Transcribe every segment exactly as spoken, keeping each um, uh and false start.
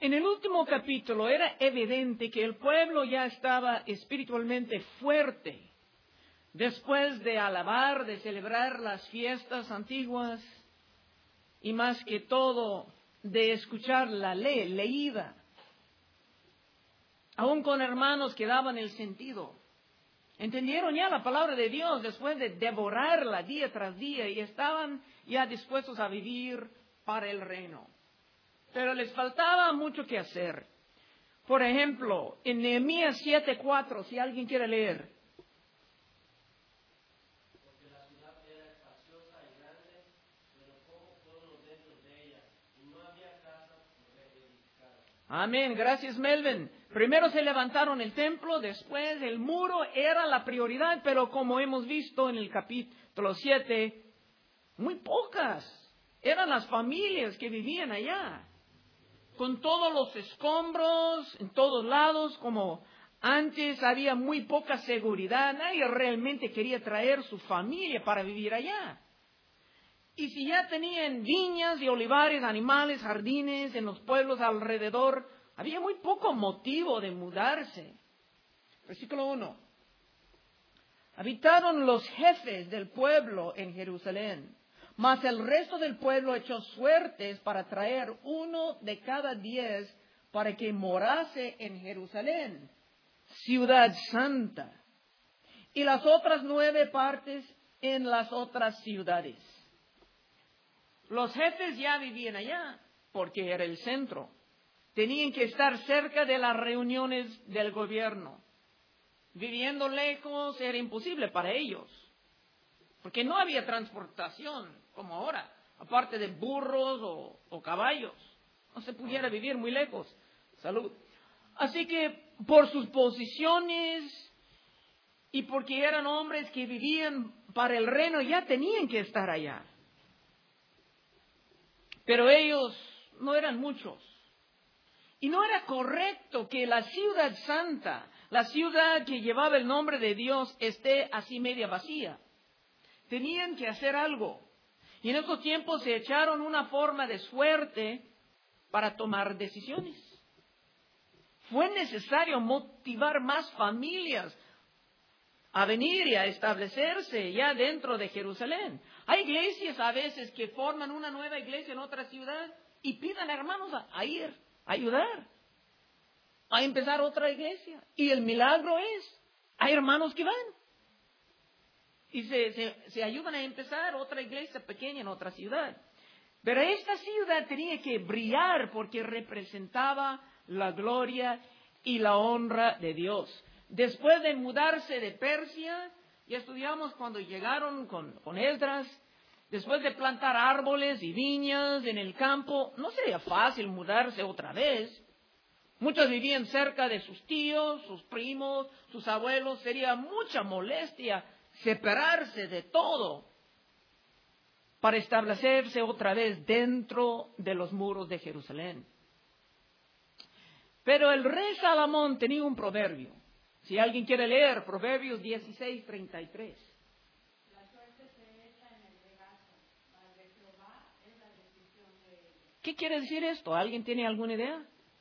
En el último capítulo era evidente que el pueblo ya estaba espiritualmente fuerte. Después de alabar, de celebrar las fiestas antiguas y más que todo de escuchar la ley leída, aún con hermanos que daban el sentido. Entendieron ya la palabra de Dios después de devorarla día tras día y estaban ya dispuestos a vivir para el reino. Pero les faltaba mucho que hacer. Por ejemplo, en Nehemías siete cuatro, si alguien quiere leer. Porque la ciudad era espaciosa y grande, pero pocos pueblos dentro de ella, y no había casas reedificadas. Amén, gracias Melvin. Primero se levantaron el templo, después el muro era la prioridad, pero como hemos visto en el capítulo siete, muy pocas eran las familias que vivían allá. Con todos los escombros en todos lados, como antes había muy poca seguridad, nadie realmente quería traer su familia para vivir allá. Y si ya tenían viñas y olivares, animales, jardines en los pueblos alrededor, había muy poco motivo de mudarse. Versículo uno. Habitaron los jefes del pueblo en Jerusalén, mas el resto del pueblo echó suertes para traer uno de cada diez para que morase en Jerusalén, ciudad santa, y las otras nueve partes en las otras ciudades. Los jefes ya vivían allá, porque era el centro. Tenían que estar cerca de las reuniones del gobierno. Viviendo lejos era imposible para ellos, porque no había transportación como ahora, aparte de burros o, o caballos. No se pudiera vivir muy lejos. Salud. Así que por sus posiciones y porque eran hombres que vivían para el reino, ya tenían que estar allá. Pero ellos no eran muchos. Y no era correcto que la ciudad santa, la ciudad que llevaba el nombre de Dios, esté así media vacía. Tenían que hacer algo. Y en esos tiempos se echaron una forma de suerte para tomar decisiones. Fue necesario motivar más familias a venir y a establecerse ya dentro de Jerusalén. Hay iglesias a veces que forman una nueva iglesia en otra ciudad y pidan a hermanos a, a ir, a ayudar, a empezar otra iglesia. Y el milagro es, hay hermanos que van. Y se, se, se ayudan a empezar otra iglesia pequeña en otra ciudad. Pero esta ciudad tenía que brillar porque representaba la gloria y la honra de Dios. Después de mudarse de Persia, ya estudiamos cuando llegaron con, con Esdras, después de plantar árboles y viñas en el campo, no sería fácil mudarse otra vez. Muchos vivían cerca de sus tíos, sus primos, sus abuelos. Sería mucha molestia separarse de todo para establecerse otra vez dentro de los muros de Jerusalén. Pero el rey Salomón tenía un proverbio. Si alguien quiere leer, Proverbios dieciséis, treinta y tres. La suerte se echa en el regazo, mas de Jehová es la decisión de ella. ¿Qué quiere decir esto? ¿Alguien tiene alguna idea?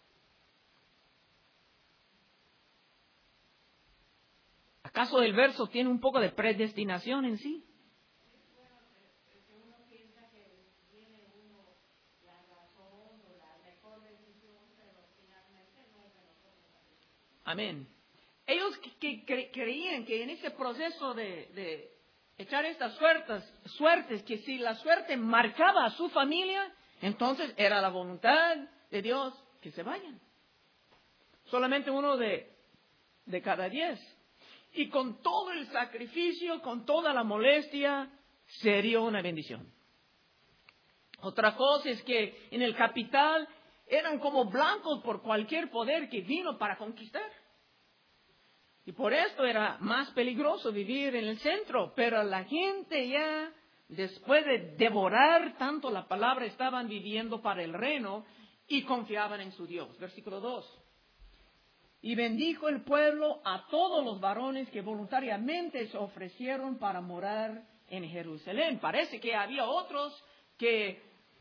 ¿Acaso el verso tiene un poco de predestinación en sí? Bueno, es que uno piensa que tiene uno la razón o la mejor decisión, pero finalmente no es de nosotros. Amén. Ellos que, que creían que en ese proceso de, de echar estas suertes, suertes, que si la suerte marcaba a su familia, entonces era la voluntad de Dios que se vayan. Solamente uno de, de cada diez. Y con todo el sacrificio, con toda la molestia, sería una bendición. Otra cosa es que en el capital eran como blancos por cualquier poder que vino para conquistar. Y por esto era más peligroso vivir en el centro. Pero la gente ya, después de devorar tanto la palabra, estaban viviendo para el reino y confiaban en su Dios. Versículo dos. Y bendijo el pueblo a todos los varones que voluntariamente se ofrecieron para morar en Jerusalén. Parece que había otros que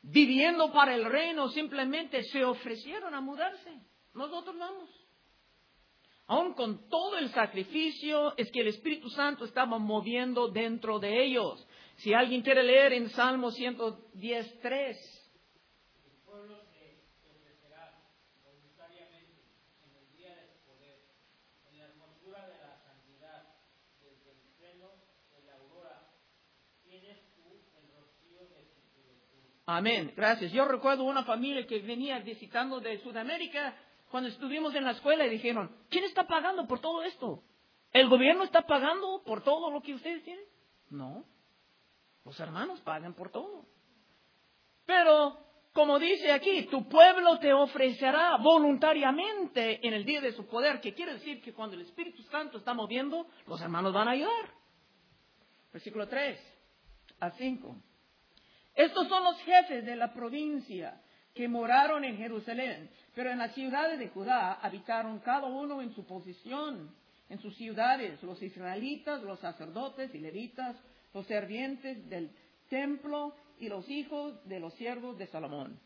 viviendo para el reino, simplemente se ofrecieron a mudarse. Nosotros vamos. Aún con todo el sacrificio, es que el Espíritu Santo estaba moviendo dentro de ellos. Si alguien quiere leer en Salmo ciento diez, tres. El pueblo se ofrecerá voluntariamente en el día de su poder, en la hermosura de la santidad, desde el seno de la aurora. Tienes tú el rocío de tu juventud. Amén, gracias. Yo recuerdo una familia que venía visitando de Sudamérica. Cuando estuvimos en la escuela y dijeron, ¿quién está pagando por todo esto? ¿El gobierno está pagando por todo lo que ustedes tienen? No, los hermanos pagan por todo. Pero, como dice aquí, tu pueblo te ofrecerá voluntariamente en el día de su poder, que quiere decir que cuando el Espíritu Santo está moviendo, los hermanos van a ayudar. Versículo tres a cinco. Estos son los jefes de la provincia que moraron en Jerusalén, pero en las ciudades de Judá habitaron cada uno en su posición, en sus ciudades, los israelitas, los sacerdotes y levitas, los servientes del templo y los hijos de los siervos de Salomón.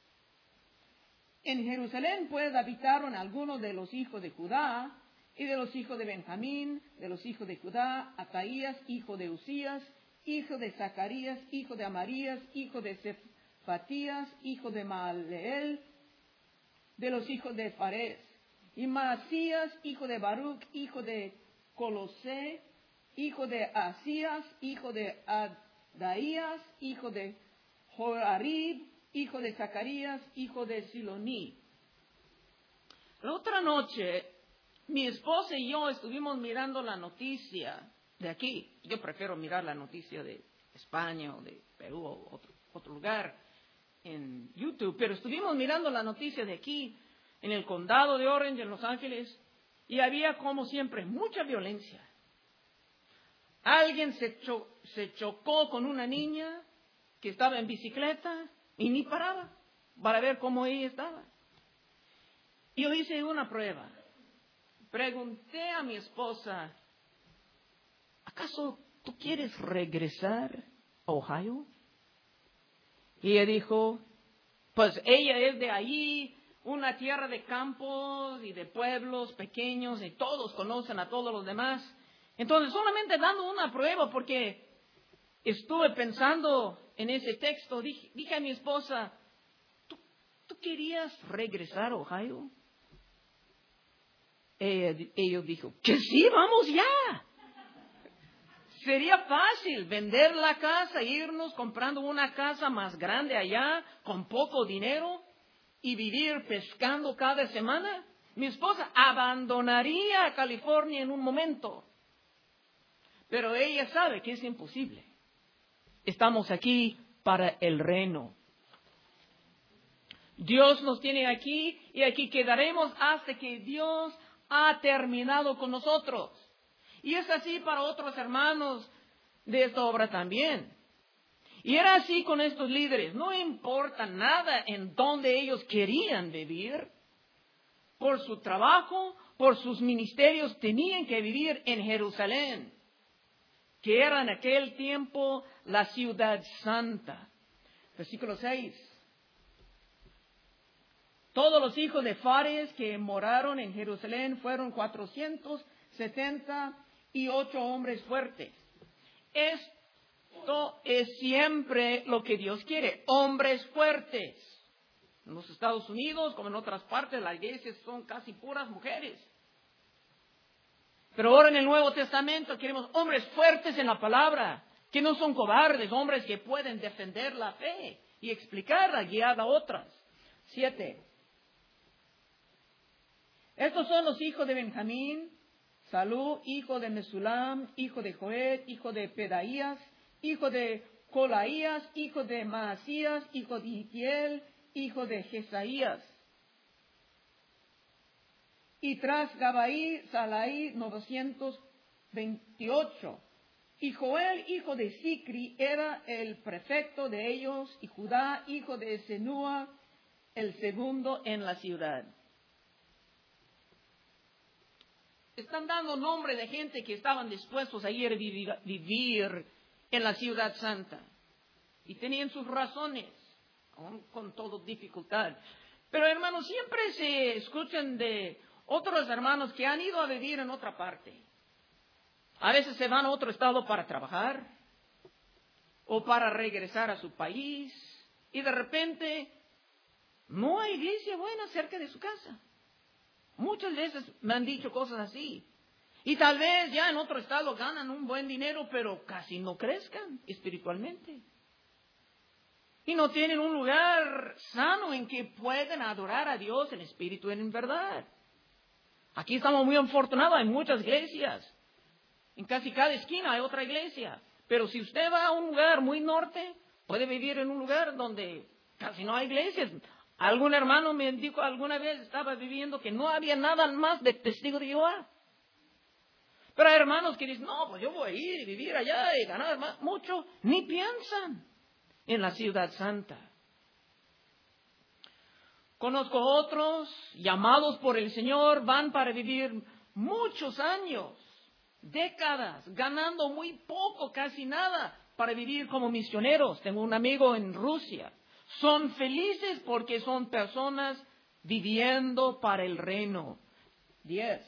En Jerusalén, pues, habitaron algunos de los hijos de Judá y de los hijos de Benjamín, de los hijos de Judá, Ataías, hijo de Usías, hijo de Zacarías, hijo de Amarías, hijo de Cefatías, hijo de Maaleel, de los hijos de Fares, y Maasías, hijo de Baruch, hijo de Colosé, hijo de Asías, hijo de Adaías, hijo de Joarib, hijo de Zacarías, hijo de Siloní. La otra noche, mi esposa y yo estuvimos mirando la noticia de aquí. Yo prefiero mirar la noticia de España o de Perú o otro, otro lugar en YouTube, pero estuvimos mirando la noticia de aquí, en el condado de Orange, en Los Ángeles, y había, como siempre, mucha violencia. Alguien se, cho- se chocó con una niña que estaba en bicicleta y ni paraba para ver cómo ella estaba. Y yo hice una prueba. Pregunté a mi esposa, ¿acaso tú quieres regresar a Ohio? Y ella dijo, pues ella es de allí, una tierra de campos y de pueblos pequeños, y todos conocen a todos los demás. Entonces, solamente dando una prueba, porque estuve pensando en ese texto, dije, dije a mi esposa, ¿tú, ¿tú querías regresar a Ohio? Ella, ella dijo, que sí, vamos ya. Sería fácil vender la casa, irnos comprando una casa más grande allá, con poco dinero, y vivir pescando cada semana. Mi esposa abandonaría a California en un momento. Pero ella sabe que es imposible. Estamos aquí para el reino. Dios nos tiene aquí y aquí quedaremos hasta que Dios ha terminado con nosotros. Y es así para otros hermanos de esta obra también. Y era así con estos líderes. No importa nada en dónde ellos querían vivir. Por su trabajo, por sus ministerios, tenían que vivir en Jerusalén, que era en aquel tiempo la ciudad santa. Versículo seis. Todos los hijos de Fares que moraron en Jerusalén fueron cuatrocientos setenta y ocho hombres fuertes. Esto es siempre lo que Dios quiere, hombres fuertes. En los Estados Unidos, como en otras partes, las iglesias son casi puras mujeres. Pero ahora en el Nuevo Testamento queremos hombres fuertes en la palabra, que no son cobardes, hombres que pueden defender la fe y explicarla, guiar a otras. Siete. Estos son los hijos de Benjamín: Salú, hijo de Mesulam, hijo de Joed, hijo de Pedaías, hijo de Colaías, hijo de Maasías, hijo de Itiel, hijo de Jesaías. Y tras Gabaí, Salaí, novecientos veintiocho. Y Joel, hijo de Sicri, era el prefecto de ellos, y Judá, hijo de Senúa, el segundo en la ciudad. Están dando nombre de gente que estaban dispuestos a ir a vivir, vivir en la ciudad santa. Y tenían sus razones. con, con toda dificultad. Pero hermanos, siempre se escuchan de otros hermanos que han ido a vivir en otra parte. A veces se van a otro estado para trabajar o para regresar a su país y de repente no hay iglesia buena cerca de su casa. Muchas veces me han dicho cosas así. Y tal vez ya en otro estado ganan un buen dinero, pero casi no crezcan espiritualmente. Y no tienen un lugar sano en que puedan adorar a Dios en espíritu y en verdad. Aquí estamos muy afortunados, hay muchas iglesias. En casi cada esquina hay otra iglesia. Pero si usted va a un lugar muy norte, puede vivir en un lugar donde casi no hay iglesias. Algún hermano me dijo alguna vez, estaba viviendo que no había nada más de testigo de Jehová. Pero hay hermanos que dicen, no, pues yo voy a ir y vivir allá y ganar más, mucho. Ni piensan en la ciudad santa. Conozco otros llamados por el Señor, van para vivir muchos años, décadas, ganando muy poco, casi nada, para vivir como misioneros. Tengo un amigo en Rusia. Son felices porque son personas viviendo para el reino. Diez.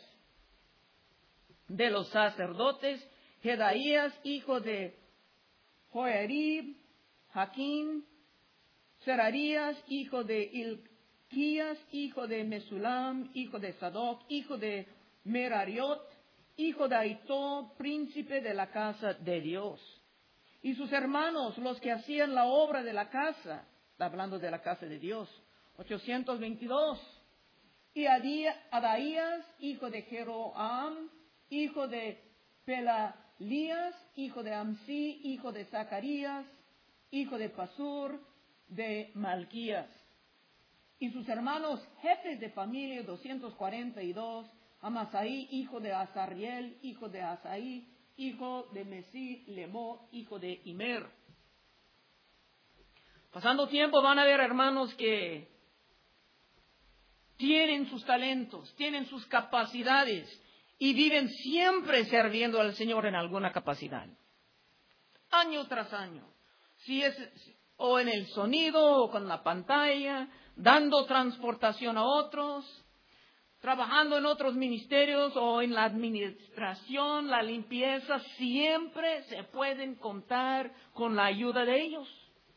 De los sacerdotes, Jedaías, hijo de Joiarib, Jaquín, Serarías, hijo de Ilquías, hijo de Mesulam, hijo de Sadoc, hijo de Merariot, hijo de Aitó, príncipe de la casa de Dios. Y sus hermanos, los que hacían la obra de la casa, hablando de la casa de Dios, ochocientos veintidós. Y Adaías, hijo de Jeroam, hijo de Pelalías, hijo de Amsi, hijo de Zacarías, hijo de Pasur, de Malquías. Y sus hermanos, jefes de familia, doscientos cuarenta y dos, Amasaí, hijo de Azarriel, hijo de Asaí, hijo de Mesí, Lemó, hijo de Imer. Pasando tiempo van a ver hermanos que tienen sus talentos, tienen sus capacidades y viven siempre sirviendo al Señor en alguna capacidad. Año tras año. Si es o en el sonido o con la pantalla, dando transportación a otros, trabajando en otros ministerios o en la administración, la limpieza, siempre se pueden contar con la ayuda de ellos.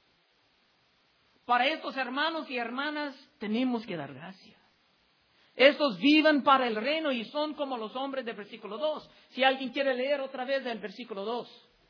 Para estos hermanos y hermanas tenemos que dar gracias. Estos viven para el reino y son como los hombres del versículo dos. Si alguien quiere leer otra vez del versículo dos.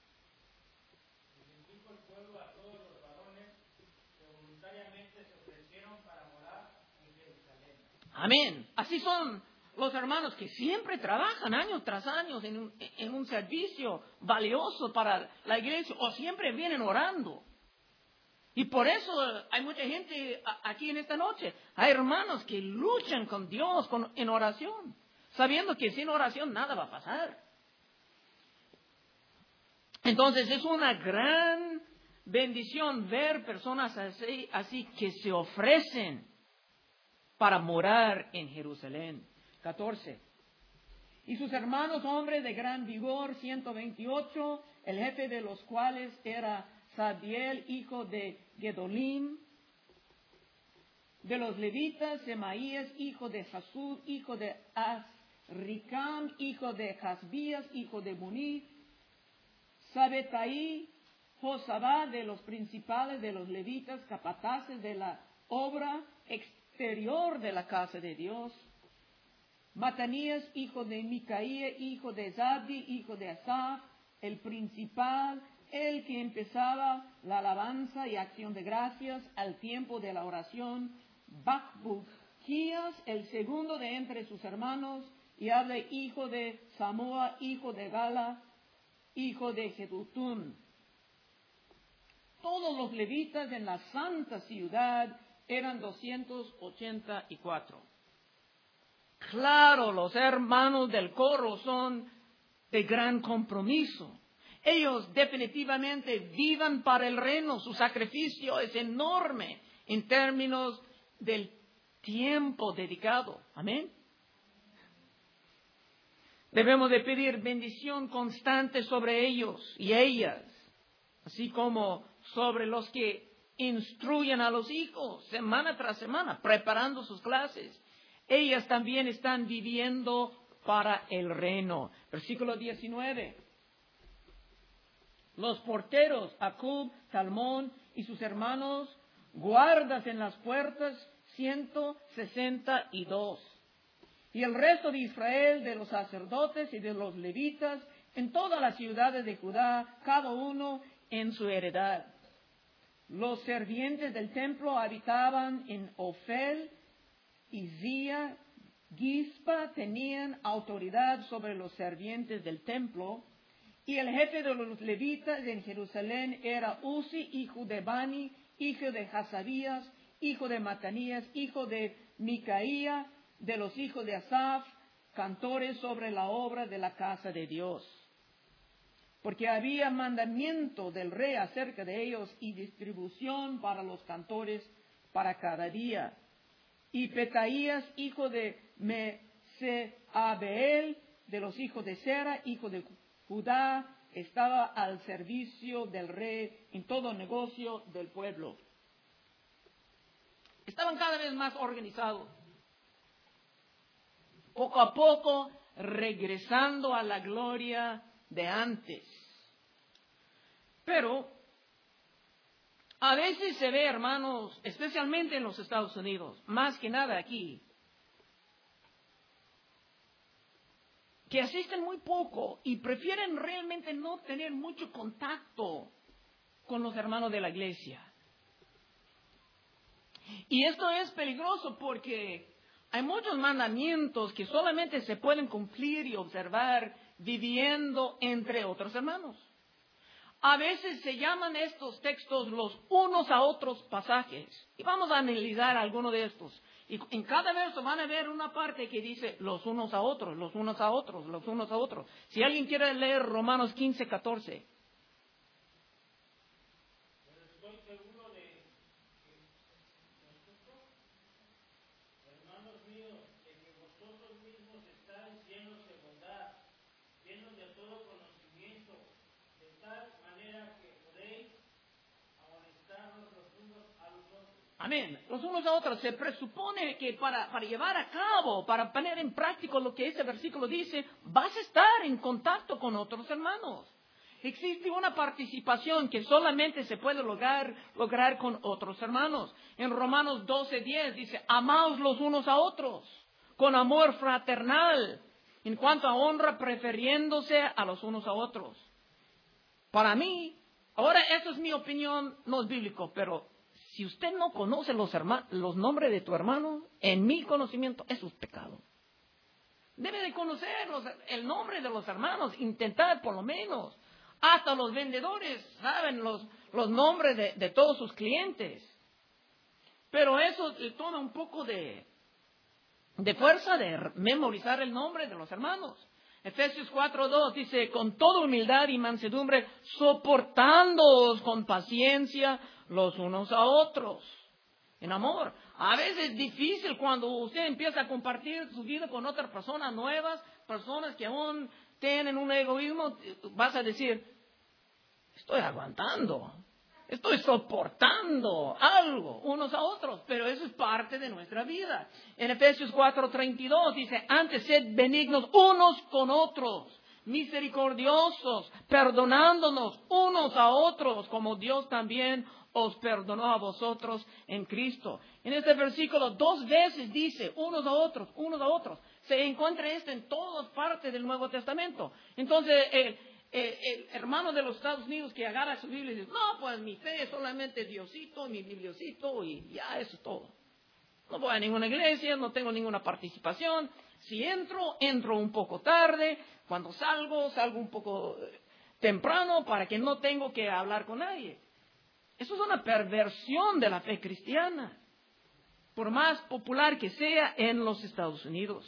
Y bendijo el pueblo a todos los varones que voluntariamente se ofrecieron para morar en Jerusalén. Amén. Así son los hermanos que siempre trabajan año tras año en un, en un servicio valioso para la iglesia o siempre vienen orando. Y por eso hay mucha gente aquí en esta noche. Hay hermanos que luchan con Dios con, en oración, sabiendo que sin oración nada va a pasar. Entonces es una gran bendición ver personas así, así que se ofrecen para morar en Jerusalén. catorce. Y sus hermanos hombres de gran vigor, ciento veintiocho, el jefe de los cuales era Sadiel, hijo de Gedolim. De los levitas, Semaías, hijo de Jasud, hijo de Azricam, hijo de Jasbías, hijo de Buni. Sabetaí, Josabá, de los principales de los levitas, capataces de la obra exterior de la casa de Dios. Matanías, hijo de Micaía, hijo de Zabdi, hijo de Asaf, el principal, el que empezaba la alabanza y acción de gracias al tiempo de la oración. Bacbuquías, el segundo de entre sus hermanos, y Abde, hijo de Samoa, hijo de Gala, hijo de Jedutún. Todos los levitas en la santa ciudad eran doscientos ochenta y cuatro. Claro, los hermanos del coro son de gran compromiso. Ellos definitivamente vivan para el reino. Su sacrificio es enorme en términos del tiempo dedicado. Amén. Debemos de pedir bendición constante sobre ellos y ellas, así como sobre los que instruyen a los hijos semana tras semana, preparando sus clases. Ellas también están viviendo para el reino. Versículo diecinueve. Los porteros, Acub, Talmón y sus hermanos, guardas en las puertas, ciento sesenta y dos. Y el resto de Israel, de los sacerdotes y de los levitas, en todas las ciudades de Judá, cada uno en su heredad. Los servientes del templo habitaban en Ofel, Izía, Gispa, tenían autoridad sobre los servientes del templo, y el jefe de los levitas en Jerusalén era Uzi, hijo de Bani, hijo de Hasabías, hijo de Matanías, hijo de Micaía, de los hijos de Asaf, cantores sobre la obra de la casa de Dios. Porque había mandamiento del rey acerca de ellos y distribución para los cantores para cada día. Y Petaías, hijo de Meseabeel, de los hijos de Sera, hijo de Judá, estaba al servicio del rey en todo negocio del pueblo. Estaban cada vez más organizados. Poco a poco, regresando a la gloria de antes. Pero, a veces se ve, hermanos, especialmente en los Estados Unidos, más que nada aquí, que asisten muy poco y prefieren realmente no tener mucho contacto con los hermanos de la iglesia. Y esto es peligroso porque hay muchos mandamientos que solamente se pueden cumplir y observar viviendo entre otros hermanos. A veces se llaman estos textos los unos a otros pasajes. Y vamos a analizar alguno de estos. Y en cada verso van a ver una parte que dice los unos a otros, los unos a otros, los unos a otros. Si alguien quiere leer Romanos quince, catorce. Pero estoy seguro de que nosotros, hermanos míos, de que vosotros mismos estáis llenos de bondad, llenos de todo conocimiento, de tal manera que podéis amonestarnos los unos a los otros. Amén. Los unos a otros. Se presupone que para, para llevar a cabo, para poner en práctica lo que ese versículo dice, vas a estar en contacto con otros hermanos. Existe una participación que solamente se puede lograr, lograr con otros hermanos. En Romanos doce, diez dice, amaos los unos a otros, con amor fraternal, en cuanto a honra, prefiriéndose a los unos a otros. Para mí, ahora eso es mi opinión, no es bíblico, pero si usted no conoce los, los nombres de tu hermano, en mi conocimiento, eso es pecado. Debe de conocer los, el nombre de los hermanos, intentar por lo menos. Hasta los vendedores saben los, los nombres de, de todos sus clientes. Pero eso le toma un poco de, de fuerza de memorizar el nombre de los hermanos. Efesios cuatro, dos dice, con toda humildad y mansedumbre, soportándoos con paciencia los unos a otros, en amor. A veces es difícil cuando usted empieza a compartir su vida con otras personas nuevas, personas que aún tienen un egoísmo, vas a decir, estoy aguantando, estoy soportando algo unos a otros, pero eso es parte de nuestra vida. En Efesios cuatro, treinta y dos dice, antes sed benignos unos con otros, misericordiosos, perdonándonos unos a otros, como Dios también os perdonó a vosotros en Cristo. En este versículo dos veces dice unos a otros, unos a otros. Se encuentra esto en todas partes del Nuevo Testamento. Entonces, el, el, el hermano de los Estados Unidos que agarra su Biblia y dice, no, pues mi fe es solamente Diosito, mi bibliocito y ya eso es todo. No voy a ninguna iglesia, no tengo ninguna participación. Si entro, entro un poco tarde. Cuando salgo, salgo un poco temprano para que no tengo que hablar con nadie. Eso es una perversión de la fe cristiana, por más popular que sea en los Estados Unidos.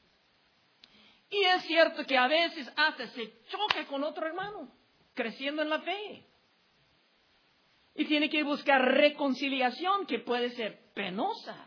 Y es cierto que a veces hasta se choca con otro hermano, creciendo en la fe. Y tiene que buscar reconciliación, que puede ser penosa.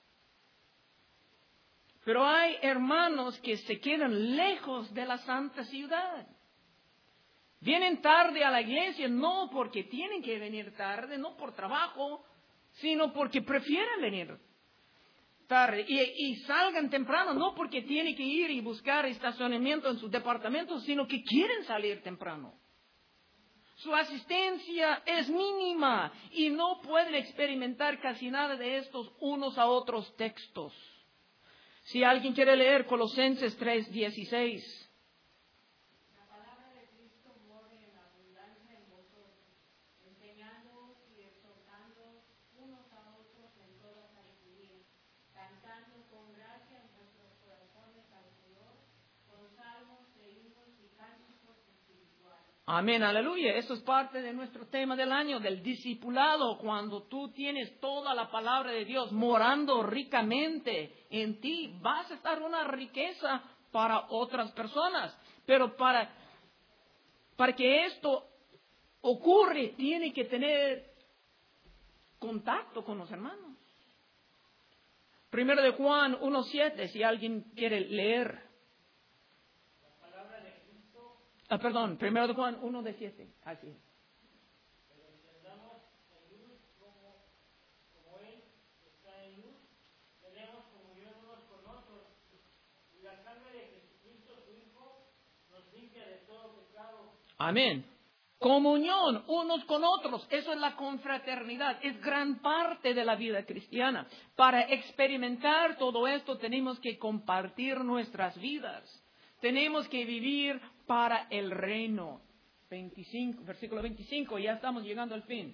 Pero hay hermanos que se quedan lejos de la santa ciudad. Vienen tarde a la iglesia, no porque tienen que venir tarde, no por trabajo, sino porque prefieren venir tarde. Y, y salgan temprano, no porque tienen que ir y buscar estacionamiento en sus departamentos, sino que quieren salir temprano. Su asistencia es mínima y no pueden experimentar casi nada de estos unos a otros textos. Si alguien quiere leer Colosenses tres dieciséis. La palabra de Cristo more en abundancia en vosotros, enseñándoos y exhortándoos unos a otros en toda sabiduría, cantando con gracia en vuestros corazones al Señor, con salmos e himnos y cánticos espirituales. Amén, aleluya. Eso es parte de nuestro tema del año, del discipulado. Cuando tú tienes toda la palabra de Dios morando ricamente en ti, vas a estar una riqueza para otras personas. Pero para, para que esto ocurra, tiene que tener contacto con los hermanos. Primero de Juan uno siete, si alguien quiere leer. Ah, perdón, primero de Juan uno de siete. Así es. Pero entendamos en luz como, como Él está en luz, tenemos comunión unos con otros, y la sangre de Jesucristo, su Hijo, nos limpia de todo pecado. Amén. Comunión unos con otros, eso es la confraternidad, es gran parte de la vida cristiana. Para experimentar todo esto tenemos que compartir nuestras vidas. Tenemos que vivir para el reino. veinticinco, versículo veinticinco, ya estamos llegando al fin.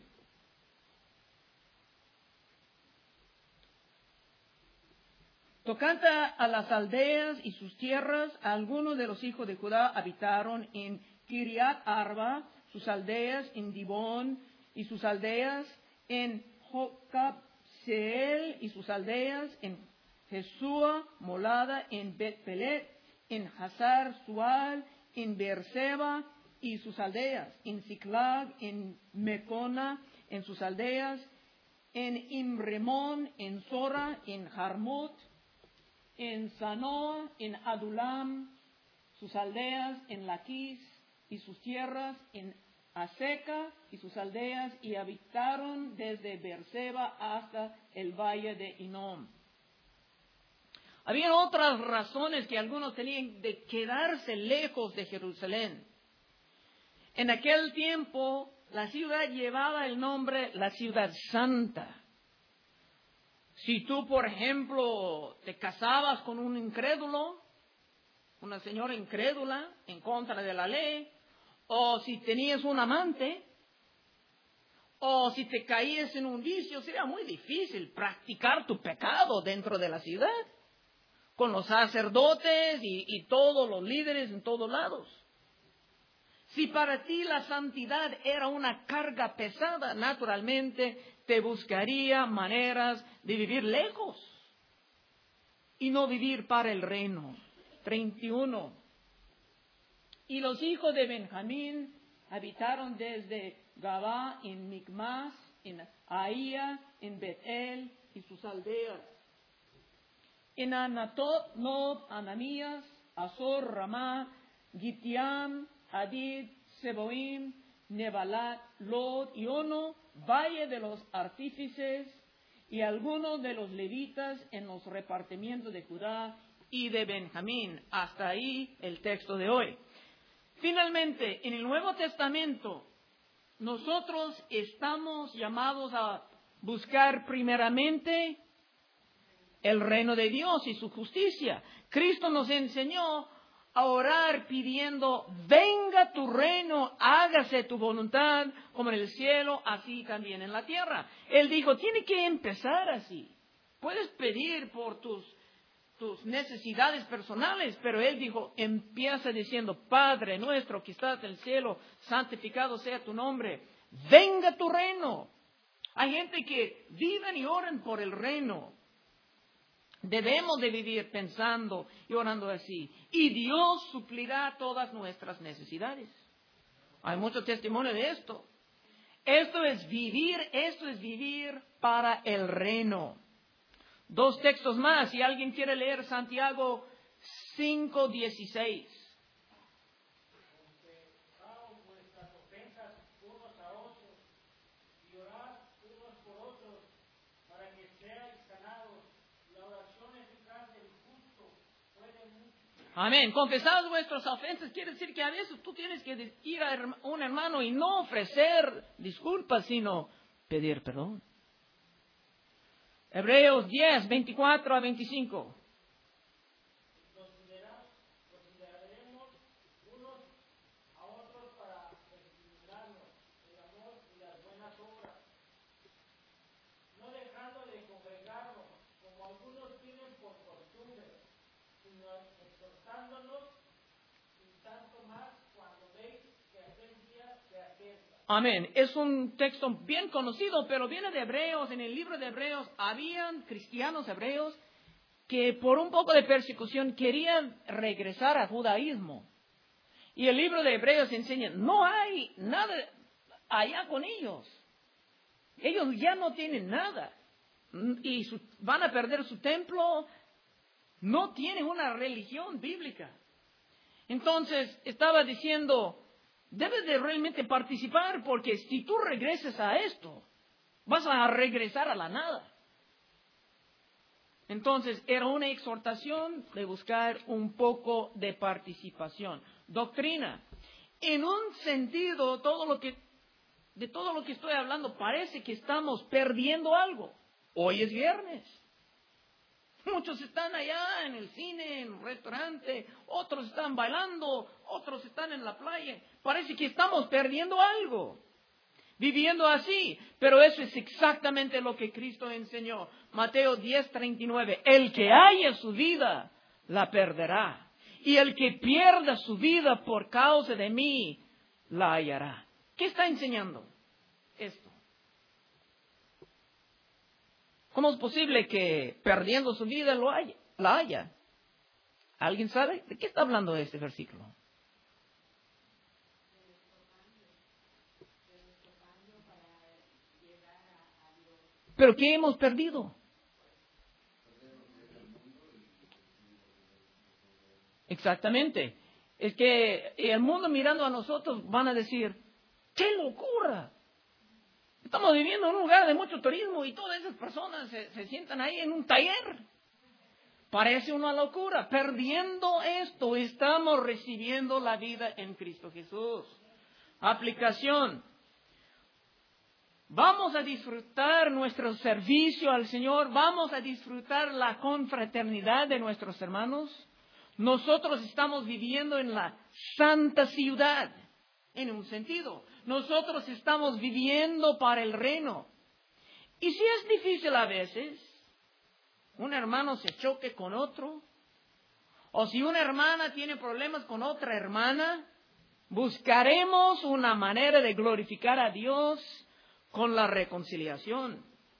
Tocante a las aldeas y sus tierras, algunos de los hijos de Judá habitaron en Kiriat Arba, sus aldeas en Dibón y sus aldeas en Jocabseel y sus aldeas en Jesúa, Molada, en Bet-Pelet, en Hazar Sual, en Beerseba y sus aldeas, en Ziklag, en Mecona, en sus aldeas, en Imremón, en Sora, en Jarmut, en Sanoa, en Adulam, sus aldeas, en Laquis y sus tierras, en Aseca y sus aldeas, y habitaron desde Beerseba hasta el valle de Inom. Había otras razones que algunos tenían de quedarse lejos de Jerusalén. En aquel tiempo, la ciudad llevaba el nombre la Ciudad Santa. Si tú, por ejemplo, te casabas con un incrédulo, una señora incrédula en contra de la ley, o si tenías un amante, o si te caías en un vicio, sería muy difícil practicar tu pecado dentro de la ciudad, con los sacerdotes y, y todos los líderes en todos lados. Si para ti la santidad era una carga pesada, naturalmente te buscaría maneras de vivir lejos y no vivir para el reino. treinta y uno. Y los hijos de Benjamín habitaron desde Gabá en Micmas, en Ahía, en Betel y sus aldeas. En Anatot, Nob, Ananías, Azor, Ramá, Gitiam, Hadid, Seboim, Nebalat, Lod y Ono, valle de los artífices, y algunos de los levitas en los repartimientos de Judá y de Benjamín. Hasta ahí el texto de hoy. Finalmente, en el Nuevo Testamento, nosotros estamos llamados a buscar primeramente el reino de Dios y su justicia. Cristo nos enseñó a orar pidiendo, venga tu reino, hágase tu voluntad, como en el cielo, así también en la tierra. Él dijo, tiene que empezar así. Puedes pedir por tus, tus necesidades personales, pero Él dijo, empieza diciendo, Padre nuestro que estás en el cielo, santificado sea tu nombre, venga tu reino. Hay gente que viven y oran por el reino. Debemos de vivir pensando y orando así. Y Dios suplirá todas nuestras necesidades. Hay mucho testimonio de esto. Esto es vivir, esto es vivir para el reino. Dos textos más. Si alguien quiere leer Santiago cinco dieciséis. Amén. Confesados vuestras ofensas quiere decir que a veces tú tienes que ir a un hermano y no ofrecer disculpas, sino pedir perdón. Hebreos diez, veinticuatro a veinticinco. Consideraremos unos a otros para estimularnos el amor y las buenas obras, no dejando de congregarnos como algunos tienen por costumbre, sino exhortándonos, y tanto más cuando veis que aquel día se acerca. Amén. Es un texto bien conocido, pero viene de Hebreos. En el libro de Hebreos habían cristianos hebreos que por un poco de persecución querían regresar al judaísmo. Y el libro de Hebreos enseña, no hay nada allá con ellos. Ellos ya no tienen nada. Y su, van a perder su templo. No tienen una religión bíblica. Entonces estaba diciendo, debes de realmente participar, porque si tú regresas a esto, vas a regresar a la nada. Entonces era una exhortación de buscar un poco de participación. Doctrina. En un sentido, todo lo que, de todo lo que estoy hablando, parece que estamos perdiendo algo. Hoy es viernes. Muchos están allá en el cine, en el restaurante, otros están bailando, otros están en la playa. Parece que estamos perdiendo algo, viviendo así. Pero eso es exactamente lo que Cristo enseñó. Mateo diez, treinta y nueve. El que haya su vida, la perderá. Y el que pierda su vida por causa de mí, la hallará. ¿Qué está enseñando esto? ¿Cómo es posible que perdiendo su vida lo haya, la haya? ¿Alguien sabe de qué está hablando este versículo? ¿Pero qué hemos perdido? Exactamente. Es que el mundo mirando a nosotros van a decir, ¡qué locura! Estamos viviendo en un lugar de mucho turismo y todas esas personas se, se sientan ahí en un taller. Parece una locura. Perdiendo esto, estamos recibiendo la vida en Cristo Jesús. Aplicación. Vamos a disfrutar nuestro servicio al Señor. Vamos a disfrutar la confraternidad de nuestros hermanos. Nosotros estamos viviendo en la santa ciudad. En un sentido, nosotros estamos viviendo para el reino. Y si es difícil a veces, un hermano se choque con otro, o si una hermana tiene problemas con otra hermana, buscaremos una manera de glorificar a Dios con la reconciliación.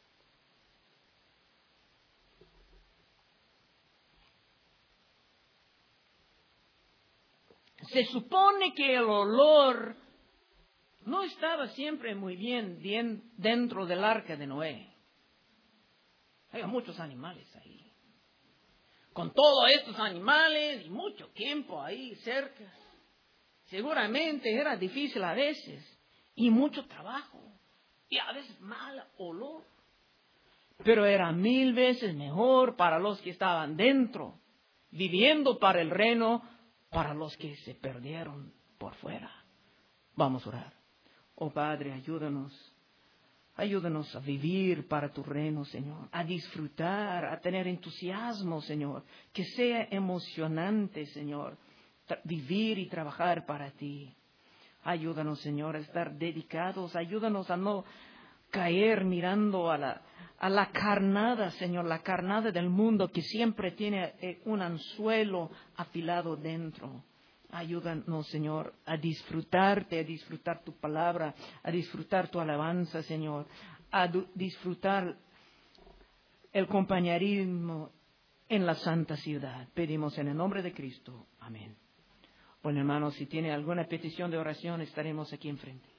Se supone que el olor no estaba siempre muy bien, bien dentro del arca de Noé. Había muchos animales ahí. Con todos estos animales y mucho tiempo ahí cerca. Seguramente era difícil a veces y mucho trabajo. Y a veces mal olor. Pero era mil veces mejor para los que estaban dentro, viviendo para el reino, para los que se perdieron por fuera. Vamos a orar. Oh Padre, ayúdanos. Ayúdanos a vivir para tu reino, Señor. A disfrutar, a tener entusiasmo, Señor. Que sea emocionante, Señor, vivir y trabajar para ti. Ayúdanos, Señor, a estar dedicados. Ayúdanos a no caer mirando a la, a la carnada, Señor, la carnada del mundo que siempre tiene un anzuelo afilado dentro. Ayúdanos, Señor, a disfrutarte, a disfrutar tu palabra, a disfrutar tu alabanza, Señor, a disfrutar el compañerismo en la santa ciudad. Pedimos en el nombre de Cristo. Amén. Bueno, hermanos, si tiene alguna petición de oración, estaremos aquí enfrente.